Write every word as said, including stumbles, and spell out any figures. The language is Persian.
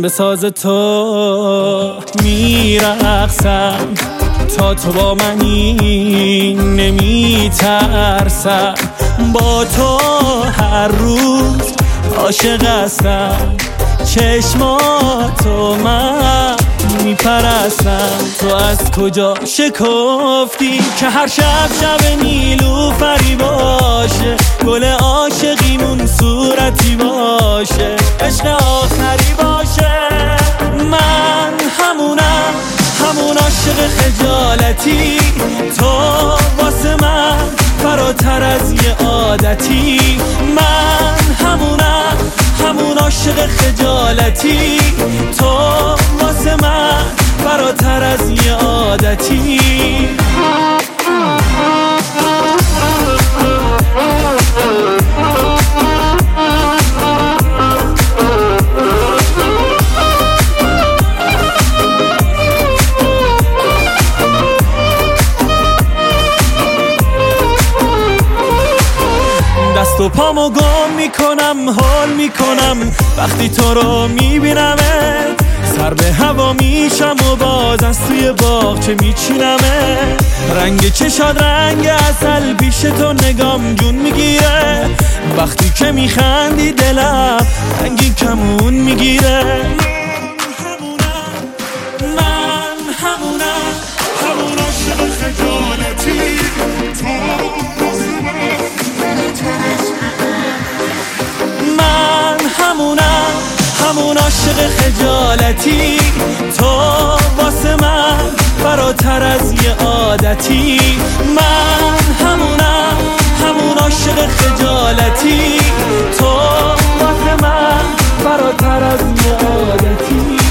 به ساز تو میرقصم، تا تو با منی نمیترسم. با تو هر روز عاشق هستم، چشماتو من میپرستم. تو از کجا شکفتی که هر شب شب نیلوفری باشه، گل عاشقیمون صورتی باشه، عشق آخری باشه. من همونم، همون عاشق خجالتی، تو واسه من فراتر از یه عادتی. من همونم، همون عاشق خجالتی، تو واسه من فراتر از یه عادتی. دست و پامو گم میکنم، حال میکنم وقتی تو رو میبینمه. سر به هوا میشم و باز از توی باغچه میچینمه. رنگ چشاد رنگ عسل، پیش تو نگام جون میگیره. وقتی که میخندی دلم رنگی کمون میگیره. من همونم، همون عاشق خجالتی، من همونم، همون عاشق خجالتی، تو واسه من فراتر از یه عادتی. من همونم، همون عاشق خجالتی، تو واسه من فراتر از یه عادتی.